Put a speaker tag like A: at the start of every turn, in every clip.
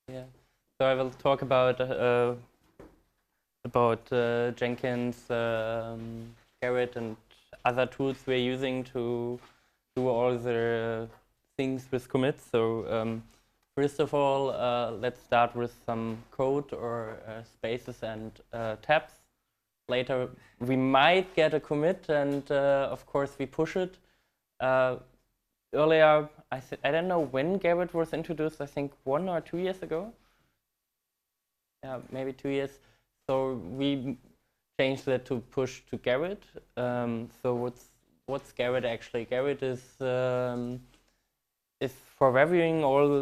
A: Yeah. So I will talk about Jenkins, Gerrit, and other tools we're using to do all the things with commits. So first of all, let's start with some code or spaces and tabs. Later, we might get a commit, and of course, we push it. Earlier, I don't know when Gerrit was introduced. I think 1 or 2 years ago. Yeah, maybe 2 years. So we changed that to push to Gerrit. So what's Gerrit actually? Gerrit is for reviewing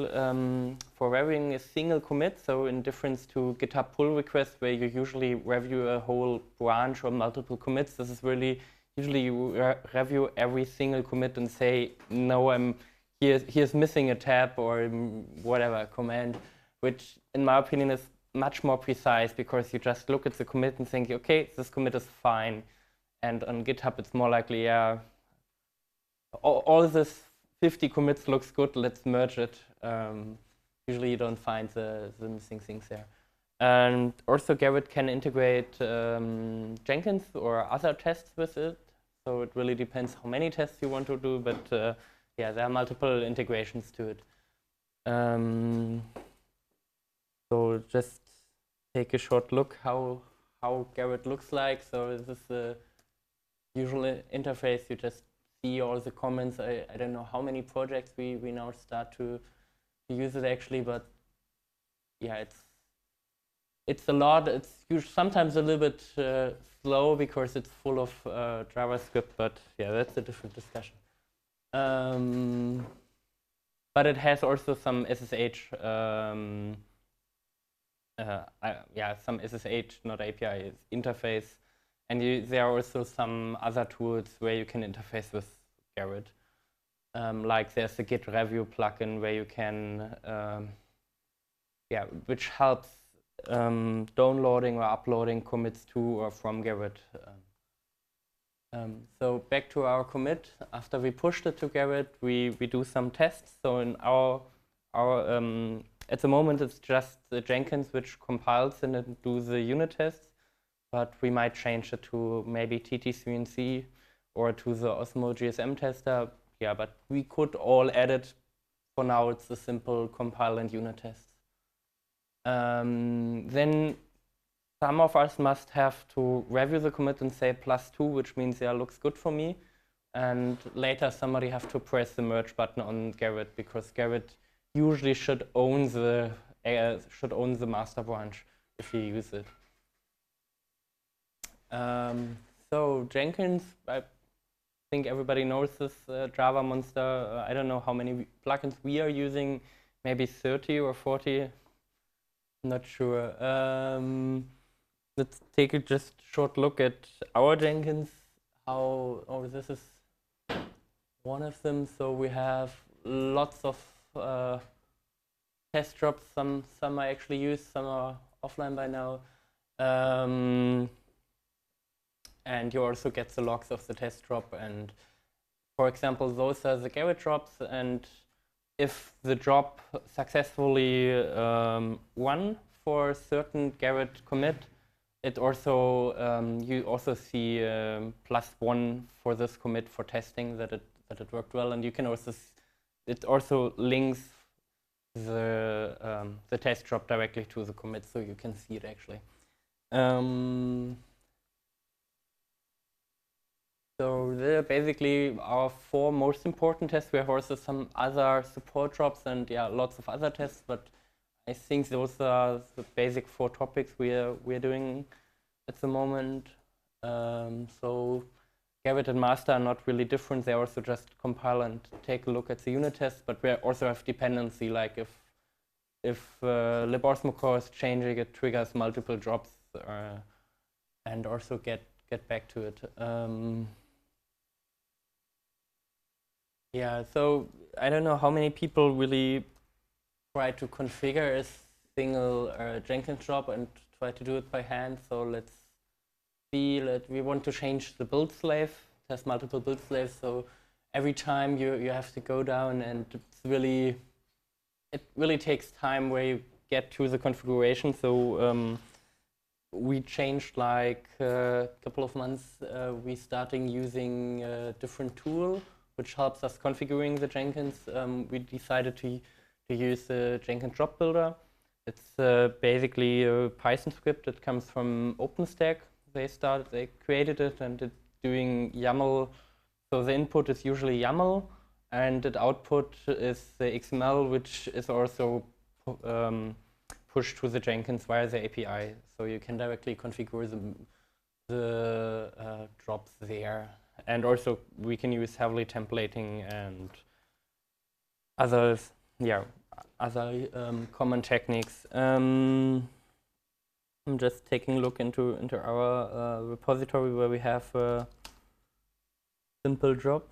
A: a single commit. So in difference to GitHub pull request, where you usually review a whole branch or multiple commits, this is really usually you review every single commit and say, no, here's missing a tab or whatever command, which in my opinion is much more precise because you just look at the commit and think, okay, this commit is fine. And on GitHub, it's more likely, yeah, all this 50 commits looks good, let's merge it. Usually you don't find the missing things there. And also Gerrit can integrate Jenkins or other tests with it. So it really depends how many tests you want to do, but yeah, there are multiple integrations to it. So just take a short look how Gerrit looks like. So this is the usual interface. You just see all the comments. I don't know how many projects we now start to use it actually, but yeah, it's a lot. It's sometimes a little bit slow because it's full of JavaScript, but yeah, that's a different discussion. But it has also some SSH, yeah, some SSH, not API, interface. And there are also some other tools where you can interface with Gerrit. Like there's a Git review plugin where you can, yeah, which helps downloading or uploading commits to or from Gerrit. So back to our commit. After we pushed it to Gerrit, we do some tests. So in our at the moment, it's just the Jenkins which compiles and then do the unit tests. But we might change it to maybe TT3NC or to the Osmo GSM tester. Yeah, but we could all add it. For now, it's a simple compile and unit test. Then some of us must have to review the commit and say +2, which means yeah, looks good for me. And later somebody have to press the merge button on Gerrit because Gerrit usually should own the master branch if you use it. So Jenkins, I think everybody knows this Java monster. I don't know how many plugins we are using, maybe 30 or 40. Not sure. Let's take a just short look at our Jenkins. Oh, this is one of them. So we have lots of test drops. Some I actually use, some are offline by now. And you also get the logs of the test drop. And for example, those are the Gerrit drops. And if the drop successfully won for a certain Gerrit commit, it also you also see +1 for this commit for testing that it worked well, and you can also it also links the test drop directly to the commit, so you can see it actually. So they're basically our 4 most important tests. We have also some other support drops and yeah, lots of other tests, but I think those are the basic 4 topics we're doing at the moment. So Gerrit and master are not really different. They also just compile and take a look at the unit tests, but we also have dependency, like if libosmo core is changing, it triggers multiple drops and also get back to it. Yeah, so I don't know how many people really try to configure a single Jenkins job and try to do it by hand. So let's see, we want to change the build slave. It has multiple build slaves, so every time you have to go down, and it really takes time where you get to the configuration. So we changed like a couple of months. We starting using a different tool which helps us configuring the Jenkins. We decided to use the Jenkins Drop Builder. It's basically a Python script that comes from OpenStack. They created it, and it's doing YAML. So the input is usually YAML, and the output is the XML, which is also pushed to the Jenkins via the API. So you can directly configure the drops there. And also we can use heavily templating and others, other common techniques. I'm just taking a look into our repository where we have a simple drop.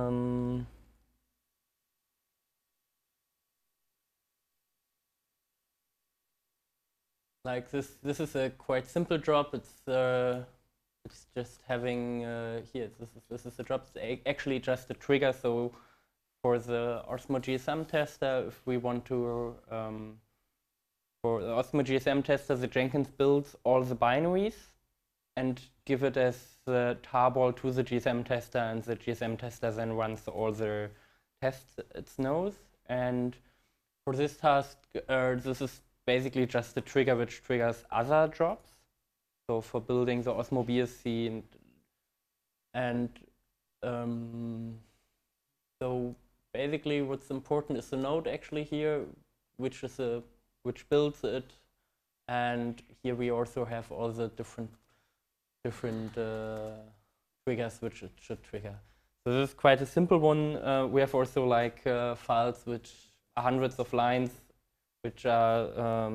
A: Like this is a quite simple drop. It's just having here. This is a drop. It's actually just a trigger. So for the Osmo GSM tester, if we want to, for the Osmo GSM tester, the Jenkins builds all the binaries and give it as the tarball to the GSM tester, and the GSM tester then runs all the tests it knows. And for this task, this is basically just a trigger which triggers other drops. So for building the Osmo BSC and so basically what's important is the node actually here, which builds it, and here we also have all the different triggers which it should trigger. So this is quite a simple one. We have also like files which are hundreds of lines, which are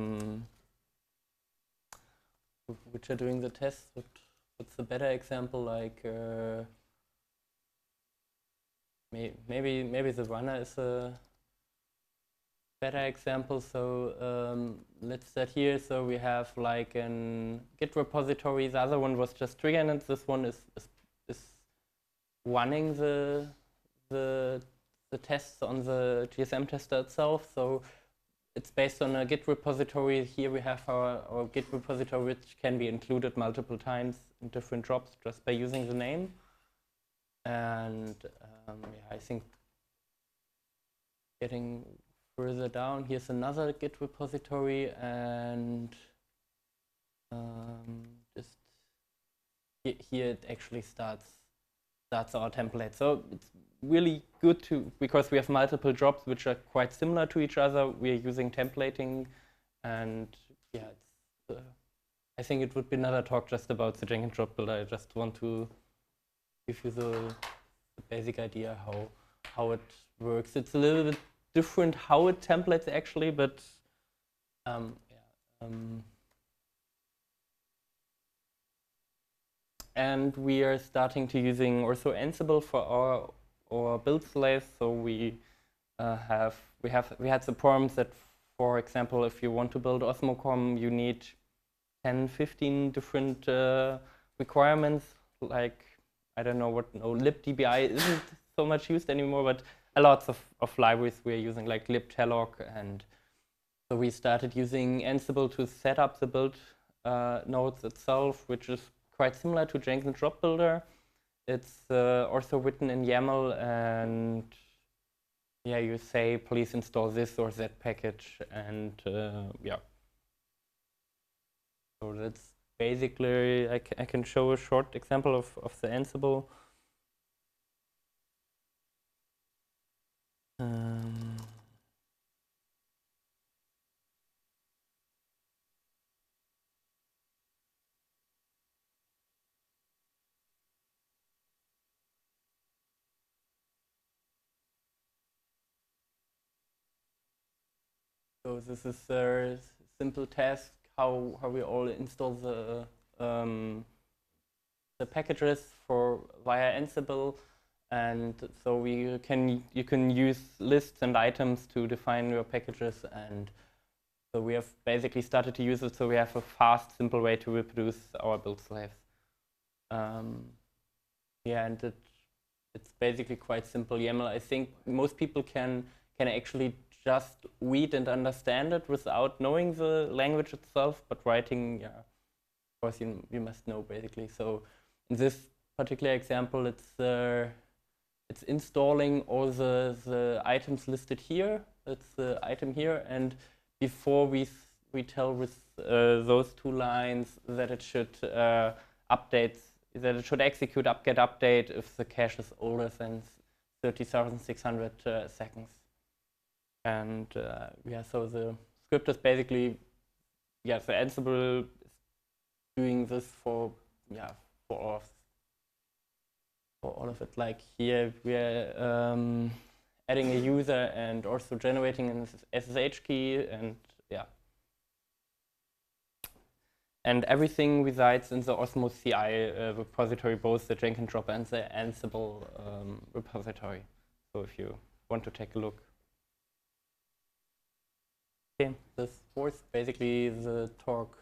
A: doing the tests. What's a better example? Like maybe the runner is a better example. So let's start here. So we have like an Git repository. The other one was just triggering it. This one is running the tests on the GSM tester itself. So it's based on a Git repository. Here we have our Git repository, which can be included multiple times in different drops just by using the name. And I think getting further down, here's another Git repository, and just here it actually starts our template. So it's really good because we have multiple drops which are quite similar to each other. We are using templating, and yeah, I think it would be another talk just about the Jenkins drop builder. I just want to give you the basic idea how it works. It's a little bit different how it templates actually, but and we are starting to using also Ansible for our build slaves. So we had the problems that, for example, if you want to build OsmoCom, you need 10, 15 different requirements. Like, I don't know what, libdbi isn't so much used anymore, but a lot of libraries we're using, like libtalloc. And so we started using Ansible to set up the build nodes itself, which is quite similar to Jenkins drop builder. It's also written in YAML, and yeah, you say, please install this or that package, and yeah. So that's basically, I can show a short example of the Ansible. So this is a simple task how we all install the packages via Ansible, and so you can use lists and items to define your packages, and so we have basically started to use it. So we have a fast, simple way to reproduce our build slaves. Yeah, and it's basically quite simple YAML. I think most people can actually just read and understand it without knowing the language itself, but writing, yeah, of course you must know basically. So in this particular example, it's installing all the items listed here. It's the item here, and before we tell with those two lines that it should update, that it should execute get update if the cache is older than 30,600 seconds. And yeah, so the script is basically, yeah, so Ansible is doing this for all of it. Like here we're adding a user and also generating an SSH key, and yeah. And everything resides in the Osmo CI repository, both the Jenkins Drop and the Ansible repository. So if you want to take a look. Okay, this was basically the talk.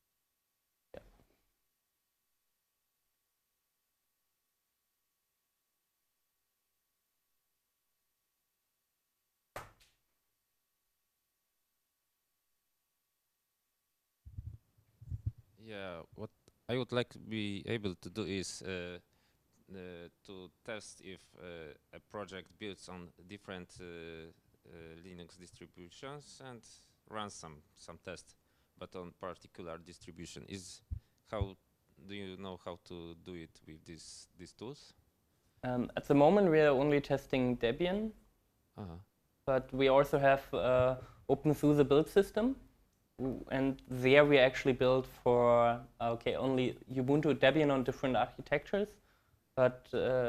B: Yeah, what I would like to be able to do is to test if a project builds on different Linux distributions and run some tests, but on particular distribution. How do you know how to do it with these tools?
A: At the moment, we are only testing Debian, but we also have OpenSUSE build system, and there we actually build for only Ubuntu Debian on different architectures, but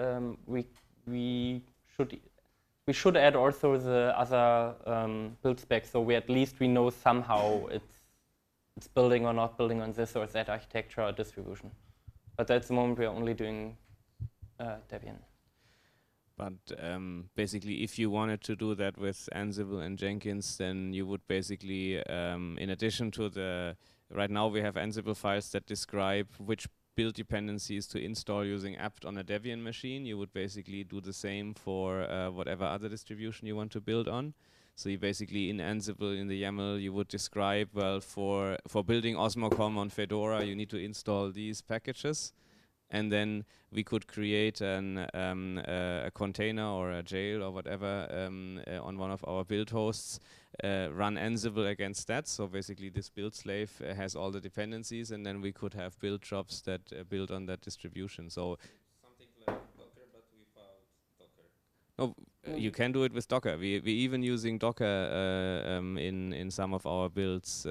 A: we should add also the other build specs, so we at least we know somehow it's building or not building on this or that architecture or distribution. But at the moment we are only doing Debian.
C: But basically, if you wanted to do that with Ansible and Jenkins, then you would basically, in addition to right now we have Ansible files that describe which build dependencies to install using apt on a Debian machine. You would basically do the same for whatever other distribution you want to build on. So you basically, in Ansible, in the YAML, you would describe, well, for building Osmocom on Fedora, you need to install these packages. And then we could create a container or a jail or whatever on one of our build hosts, run Ansible against that. So basically this build slave has all the dependencies, and then we could have build jobs that build on that distribution. So
B: something like Docker, but without Docker.
C: No, you can do it with Docker. We even using Docker in some of our builds.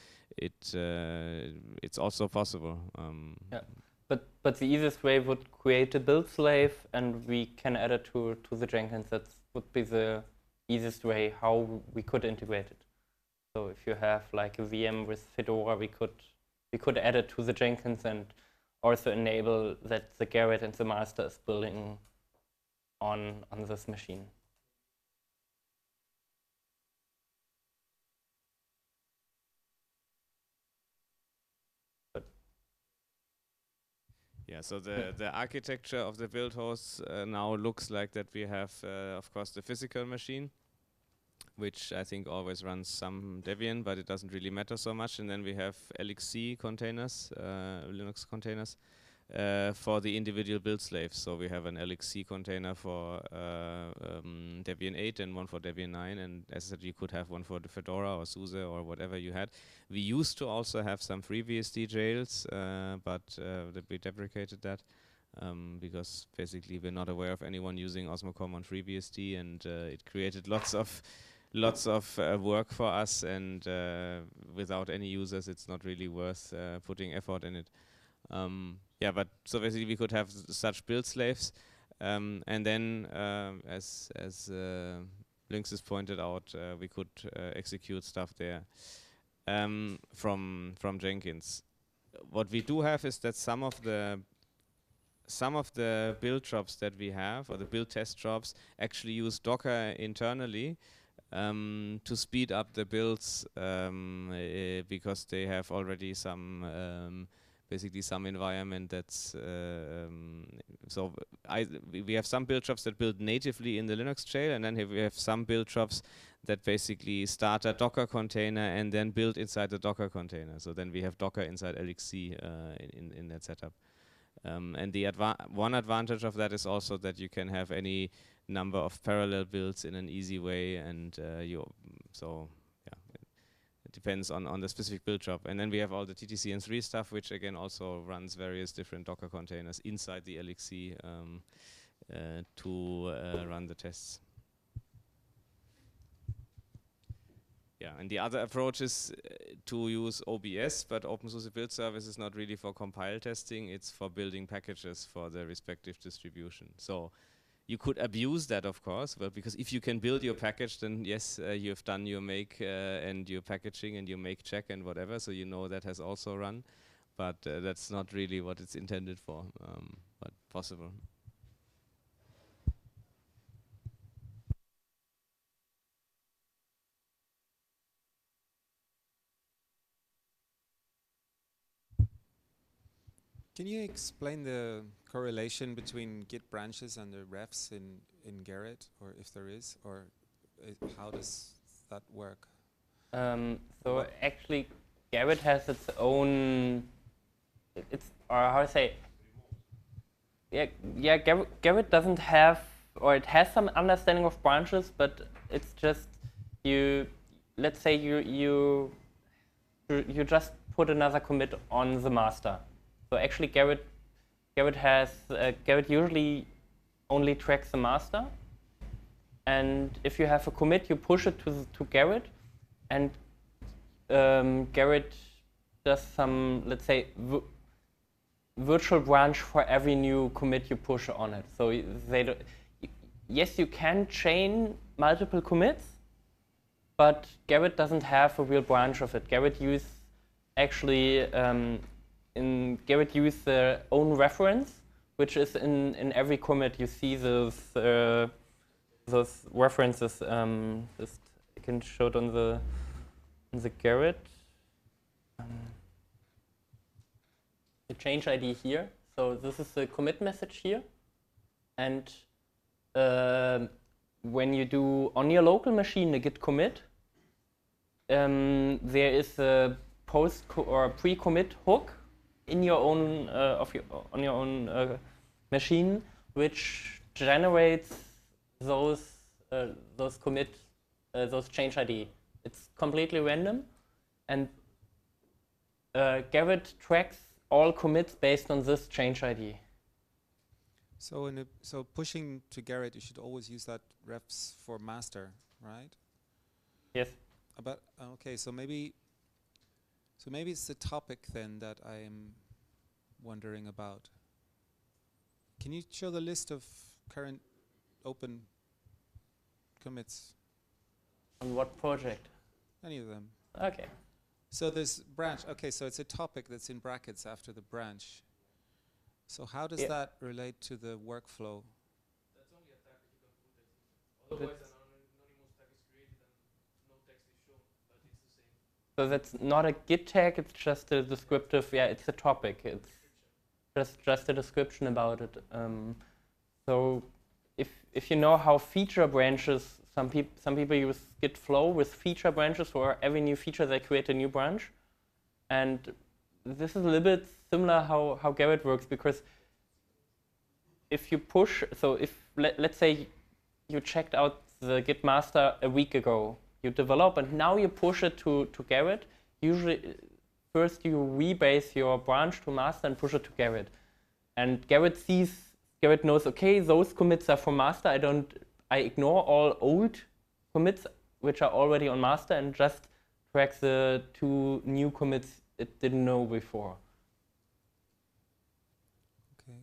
C: It's also possible.
A: Yeah. But the easiest way would create a build slave, and we can add it to the Jenkins. That would be the easiest way how we could integrate it. So if you have like a VM with Fedora, we could add it to the Jenkins and also enable that the Gerrit and the master is building on this machine.
C: Yeah, so the architecture of the build hosts now looks like that we have, of course, the physical machine, which I think always runs some Debian, but it doesn't really matter so much. And then we have LXC containers, Linux containers, for the individual build slaves. So we have an LXC container for Debian 8 and one for Debian 9. And as I said, you could have one for the Fedora or SUSE or whatever you had. We used to also have some FreeBSD jails, but we deprecated that because basically we're not aware of anyone using Osmocom on FreeBSD, and it created lots of work for us, and without any users, it's not really worth putting effort in it. Yeah, but so basically we could have such build slaves, and then as Lynx has pointed out, we could execute stuff there from Jenkins. What we do have is that some of the build jobs that we have, or the build test jobs, actually use Docker internally to speed up the builds because they have already some basically some environment that's we have some build jobs that build natively in the Linux jail, and then we have some build jobs that basically start a Docker container and then build inside the Docker container. So then we have Docker inside LXC in that setup. And the one advantage of that is also that you can have any number of parallel builds in an easy way, and it depends on the specific build job. And then we have all the TTCN3 stuff, which again also runs various different Docker containers inside the LXC to run the tests. Yeah, and the other approach is to use OBS, but OpenSUSE Build Service is not really for compile testing, it's for building packages for the respective distribution. So you could abuse that, of course, well, because if you can build your package, then yes, you've done your make and your packaging and your make check and whatever, so you know that has also run, but that's not really what it's intended for, but possible.
D: Can you explain the correlation between Git branches and the refs in Gerrit, or if there is, or how does that work?
A: So actually, Gerrit has its own. Or how to say? Yeah. Gerrit doesn't have, or it has some understanding of branches, but it's just you. Let's say you just put another commit on the master. So actually, Gerrit usually only tracks the master, and if you have a commit, you push it to Gerrit, and Gerrit does some, let's say, virtual branch for every new commit you push on it. So yes, you can chain multiple commits, but Gerrit doesn't have a real branch of it. Gerrit use their own reference, which is in every commit. You see those references. Just I can show it on the Gerrit. The change ID here. So this is the commit message here, and when you do on your local machine a git commit, there is a post or pre-commit hook in your own on your own machine, which generates those change ID. It's completely random, and Gerrit tracks all commits based on this change ID.
D: So pushing to Gerrit, you should always use that refs for master, right?
A: Yes.
D: But okay, so maybe it's the topic then that I am wondering about. Can you show the list of current open commits?
A: On what project?
D: Any of them.
A: Okay.
D: So there's branch. Okay, so it's a topic that's in brackets after the branch. So how does that relate to the workflow?
E: That's only a tag that you can put text into. Otherwise, an anonymous tag is created and no text is shown, but it's the same.
A: So that's not a git tag, it's just a descriptive, it's a topic. It's just a description about it. So if you know how feature branches, some people use git flow with feature branches. For every new feature they create a new branch. And this is a little bit similar how Gerrit works, because if you push, so if let's say you checked out the Git master a week ago, you develop and now you push it to Gerrit. Usually first you rebase your branch to master and push it to Gerrit. And Gerrit knows, okay, those commits are for master. I ignore all old commits which are already on master and just track the two new commits it didn't know before.
D: Okay.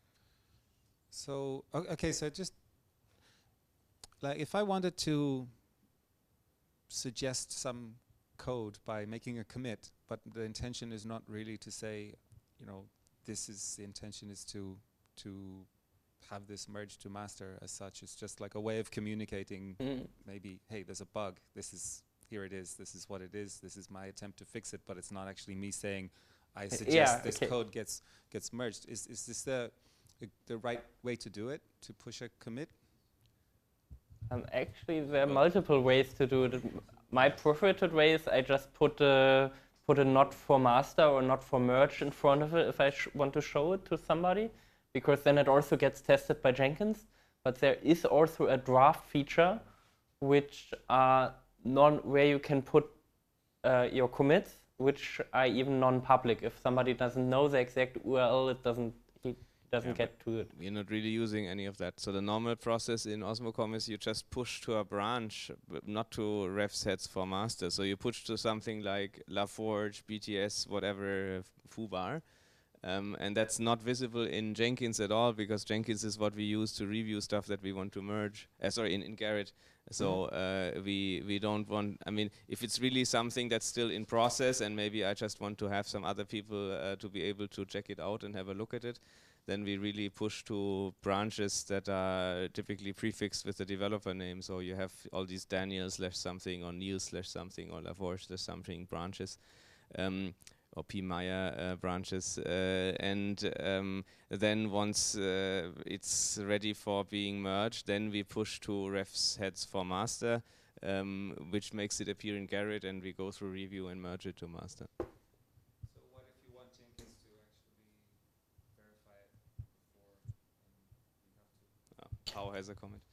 D: So okay, so just like if I wanted to suggest some code by making a commit, but the intention is not really to say, the intention is to have this merge to master as such. It's just like a way of communicating. Maybe, hey, there's a bug. Here it is. This is what it is. This is my attempt to fix it. But it's not actually me saying, I suggest
A: Yeah,
D: this
A: okay.
D: code gets merged. Is this the right way to do it, to push a commit?
A: Actually, there are multiple ways to do it. My preferred way is I just put a not for master or not for merge in front of it if I want to show it to somebody, because then it also gets tested by Jenkins. But there is also a draft feature, which are where you can put your commits, which are even non-public. If somebody doesn't know the exact URL, he doesn't get to it.
C: We're not really using any of that. So the normal process in Osmocom is you just push to a branch, but not to ref sets for master. So you push to something like LaForge, BTS, whatever, Foobar. And that's not visible in Jenkins at all, because Jenkins is what we use to review stuff that we want to merge. Sorry, in Gerrit. So we don't want, I mean, if it's really something that's still in process and maybe I just want to have some other people to be able to check it out and have a look at it, then we really push to branches that are typically prefixed with the developer name. So you have all these Daniel/something or Neil/something or LaForge/something branches. Or P. Meyer branches, and then once it's ready for being merged, then we push to refs heads for master, which makes it appear in Gerrit, and we go through review and merge it to master.
D: So what if you want Jenkins to actually verify it before you have to?
C: How has a comment?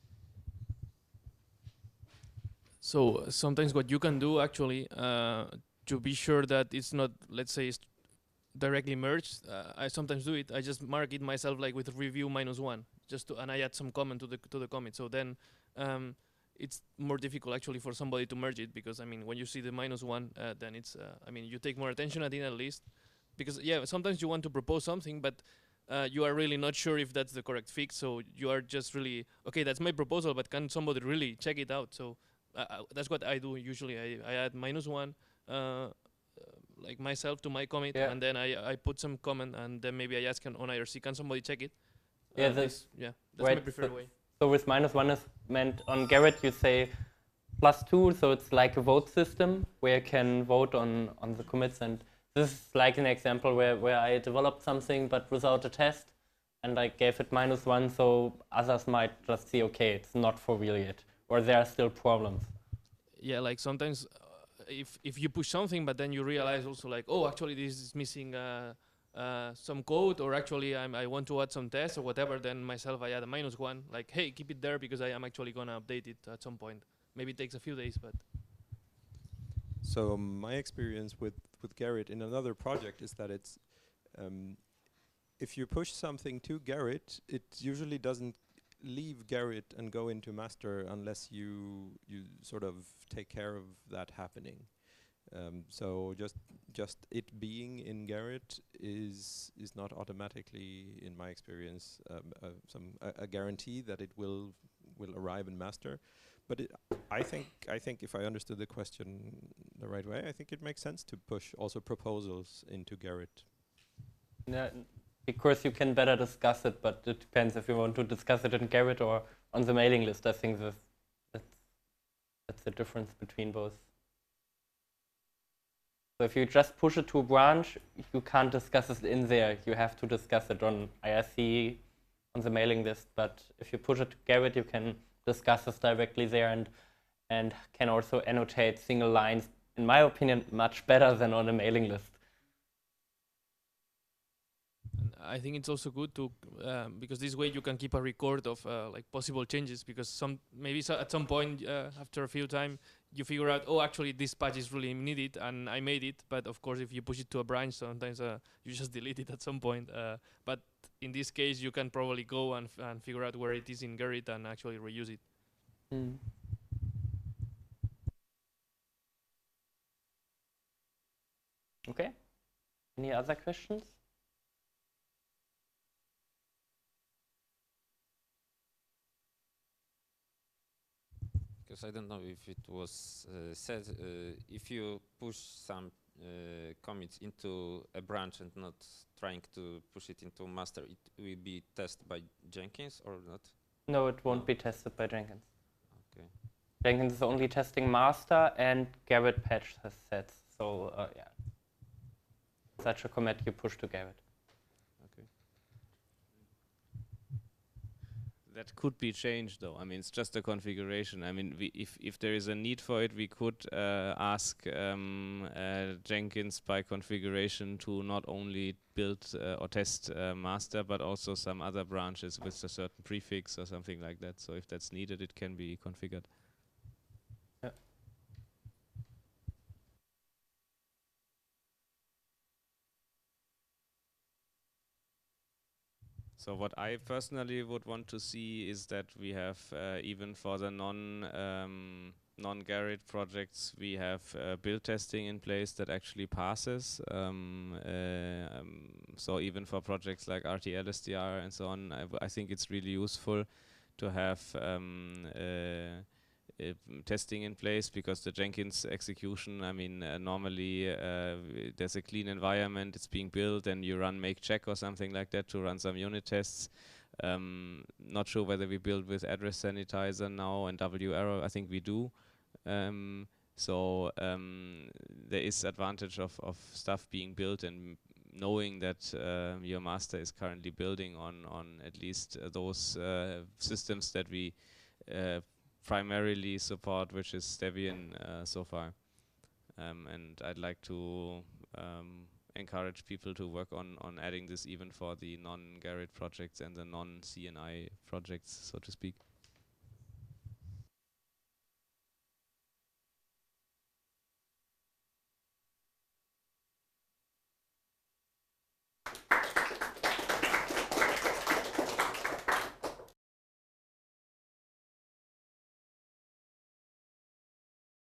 E: So sometimes what you can do actually to be sure that it's not, let's say, directly merged, I sometimes do it. I just mark it myself like with review -1, and I add some comment to the commit. So then it's more difficult actually for somebody to merge it, because I mean when you see the -1, then it's I mean you take more attention at the end at least, because yeah, sometimes you want to propose something, but you are really not sure if that's the correct fix. So you are just really, okay, that's my proposal, but can somebody really check it out? So that's what I do usually. I add -1. Like myself to my commit, and then I put some comment, and then maybe I ask on IRC, can somebody check it? That's
A: right,
E: my preferred way.
A: So with -1 is meant on Gerrit you say +2, so it's like a vote system where you can vote on the commits, and this is like an example where I developed something but without a test, and I gave it -1, so others might just see, okay, it's not for real yet, or there are still problems.
E: Yeah, like sometimes if you push something, but then you realize also like, oh, actually this is missing some code, or actually I want to add some tests or whatever, then myself I add a -1, like, hey, keep it there because I am actually gonna update it at some point. Maybe it takes a few days, but.
F: So my experience with Gerrit in another project is that it's if you push something to Gerrit, it usually doesn't leave Gerrit and go into master unless you sort of take care of that happening. So just it being in Gerrit is not automatically, in my experience, a guarantee that it will arrive in master. But I think if I understood the question the right way, I think it makes sense to push also proposals into Gerrit.
A: Yeah, because you can better discuss it, but it depends if you want to discuss it in Gerrit or on the mailing list. I think that's the difference between both. So if you just push it to a branch, you can't discuss it in there. You have to discuss it on IRC, on the mailing list. But if you push it to Gerrit, you can discuss this directly there and can also annotate single lines, in my opinion, much better than on a mailing list.
E: I think it's also good to because this way you can keep a record of like possible changes, because maybe at some point after a few time you figure out, oh, actually this patch is really needed and I made it, but of course if you push it to a branch sometimes you just delete it at some point, but in this case you can probably go and figure out where it is in Gerrit and actually reuse it.
A: Okay, any other questions?
B: Because I don't know if it was said, if you push some commits into a branch and not trying to push it into master, it will be tested by Jenkins or not?
A: No, it won't be tested by Jenkins.
B: Okay.
A: Jenkins is only testing master and Gerrit patch has sets, so yeah. such a commit you push to Gerrit.
C: That could be changed, though. I mean, it's just a configuration. I mean, if there is a need for it, we could ask Jenkins by configuration to not only build or test master, but also some other branches with a certain prefix or something like that. So if that's needed, it can be configured.
A: Yeah.
C: So what I personally would want to see is that we have even for the non-Gerrit projects, we have build testing in place that actually passes. So even for projects like RTLSTR and so on, I think it's really useful to have testing in place, because the Jenkins execution, I mean, normally there's a clean environment, it's being built, and you run make check or something like that to run some unit tests. Not sure whether we build with address sanitizer now and WArrow. I think we do. So there is advantage of stuff being built and knowing that your master is currently building on at least those systems that we primarily support, which is Debian so far. And I'd like to encourage people to work on adding this even for the non-Gerrit projects and the non-CNI projects, so to speak.